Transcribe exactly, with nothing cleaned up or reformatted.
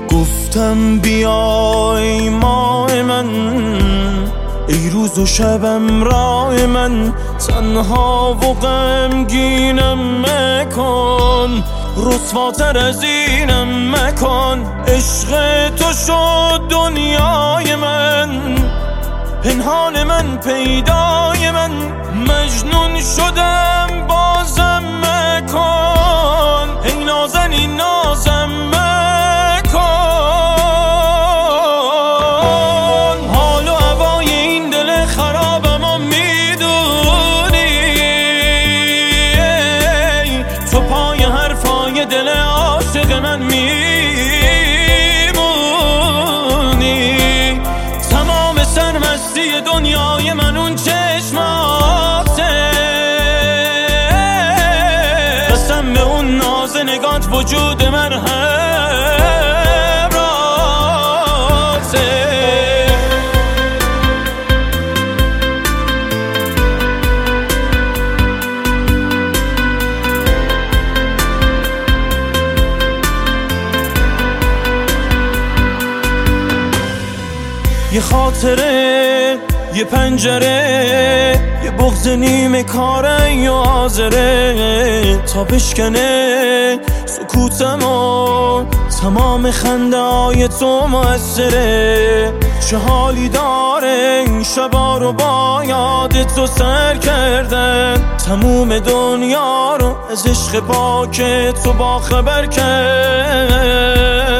گفتم بیای ماه من، ای روز و شبم راه من، تنها و غمگینم مکن، رسواتر از اینم مکن. عشق تو شد دنیای من، پنهان من پیدای من، مجنون شدم بازم مکن، ای نازنین نازم مکن. حال و هوای این دل خرابم و میدونی، تو پای حرفای دل عاشق من میمونی. تمام سرمستی دنیای من اون چشماته، قسم به اون ناز نگات وجود من همراته. یه خاطره، یه پنجره، یه بغض نیمه کاره یا حاضره تا بشکنه سکوتم و تمام خنده های تو مؤثره. چه حالی داره این شبا رو با یاد تو سر کردن، تموم دنیا رو از عشق پاک تو با خبر کرد.